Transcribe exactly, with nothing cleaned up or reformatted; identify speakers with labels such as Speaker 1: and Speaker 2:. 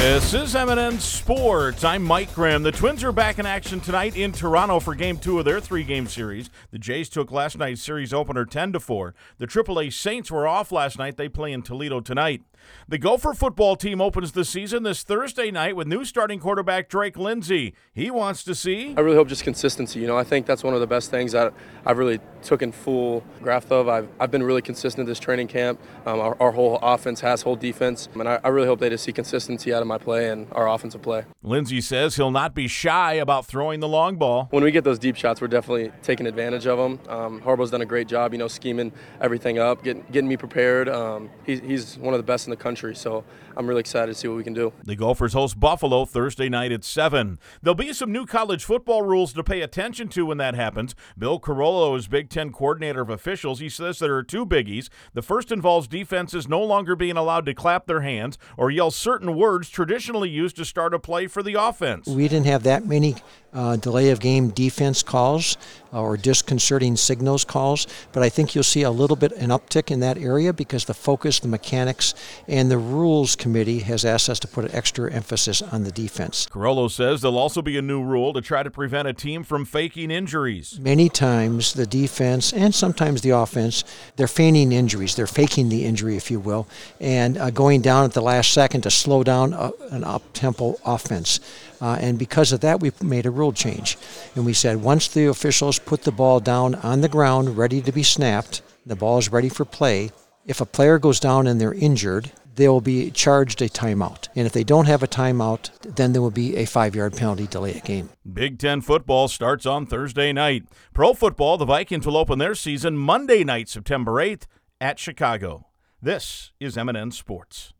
Speaker 1: This is M and N Sports. I'm Mike Graham. The Twins are back in action tonight in Toronto for Game Two of their three-game series. The Jays took last night's series opener ten to four. The triple A Saints were off last night. They play in Toledo tonight. The Gopher football team opens the season this Thursday night with new starting quarterback Drake Lindsey. He wants to see.
Speaker 2: I really hope just consistency. You know, I think that's one of the best things that I've really taken full grasp of. I've, I've been really consistent this training camp. Um, our, our whole offense has whole defense, and I, I really hope they just see consistency out of my play and our offensive play.
Speaker 1: Lindsey says he'll not be shy about throwing the long ball.
Speaker 2: When we get those deep shots, we're definitely taking advantage of them. Um, Harbaugh's done a great job, you know, scheming everything up, getting, getting me prepared. Um, he, he's one of the best in the country, so I'm really excited to see what we can do.
Speaker 1: The Gophers host Buffalo Thursday night at seven. There'll be some new college football rules to pay attention to when that happens. Bill Carollo is Big Ten coordinator of officials. He says there are two biggies. The first involves defenses no longer being allowed to clap their hands or yell certain words traditionally used to start a play for the offense.
Speaker 3: We didn't have that many uh, delay of game defense calls uh, or disconcerting signals calls, but I think you'll see a little bit an uptick in that area because the focus, the mechanics, and the rules committee has asked us to put an extra emphasis on the defense.
Speaker 1: Carollo says there'll also be a new rule to try to prevent a team from faking injuries.
Speaker 3: Many times the defense and sometimes the offense, they're feigning injuries. They're faking the injury, if you will, and uh, going down at the last second to slow down a, an up-tempo offense. Uh, and because of that, we made a rule change. And we said once the officials put the ball down on the ground, ready to be snapped, the ball is ready for play, if a player goes down and they're injured, they will be charged a timeout. And if they don't have a timeout, then there will be a five-yard penalty, delay a game.
Speaker 1: Big Ten football starts on Thursday night. Pro football, the Vikings will open their season Monday night, September eighth, at Chicago. This is M and N Sports.